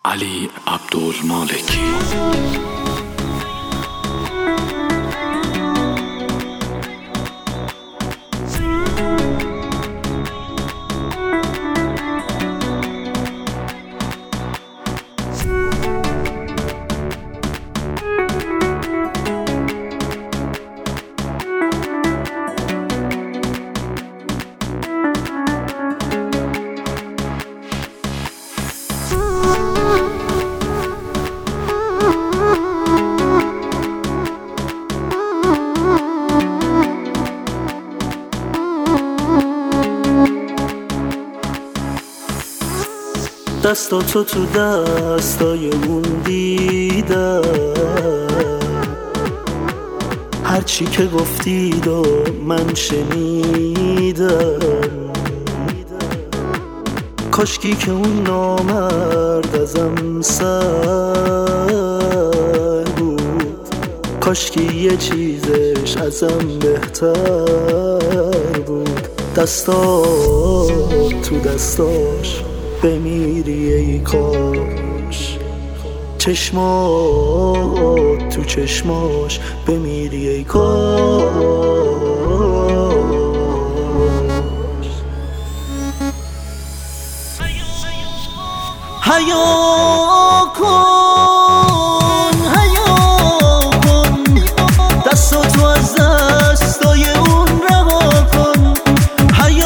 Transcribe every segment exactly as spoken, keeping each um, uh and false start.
علی عبدالمالکی. دستاتو تو دستای اون دیدم، هرچی که گفتید و من شنیدم. کاشکی که اون نامرد ازم سر بود، کاشکی یه چیزش ازم بهتر بود. دستات تو دستاش بمیری ای کاش، چشمات تو چشماش بمیری ای کاش. حیا کن حیا کن، دستاتو از دستای اون رها کن. حیا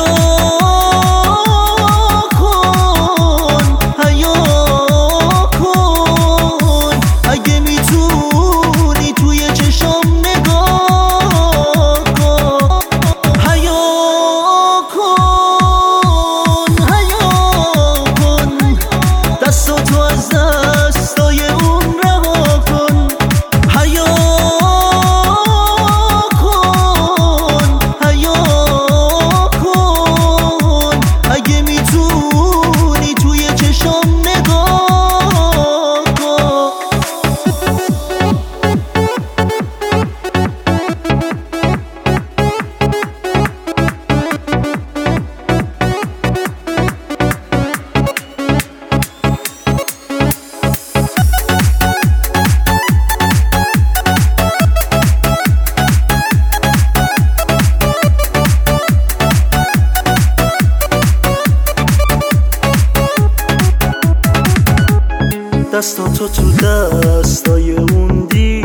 دستاتو تو دستای اون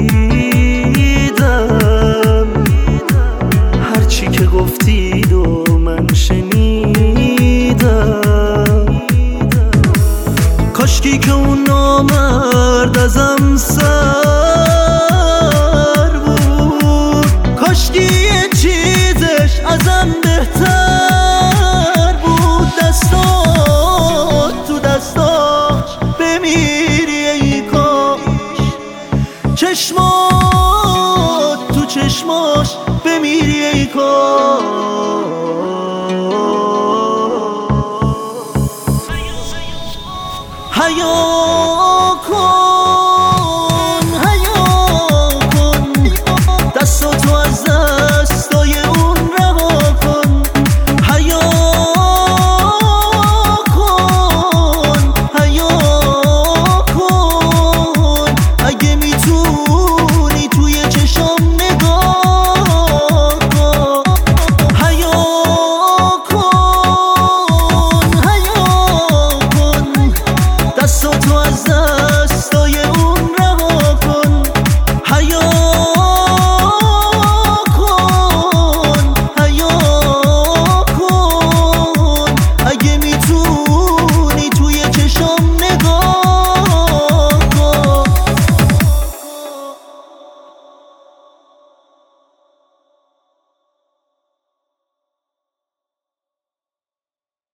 دیدم، هرچی که گفتید و من شنیدم. کاشکی که اون نامرد ازم سر بود، کاشکی یه چیزش ازم بهتر بود. دستات تو دستاش بمیری ای کاش، چشمات تو چشماش بمیری ای کاش. حیا کن حیا کن، دستاتو از دستای اون رها کن. حیا کن حیا کن، اگه میتونی توی چشام نگاه کن. حیا کن حیا کن، دستاتو از دستای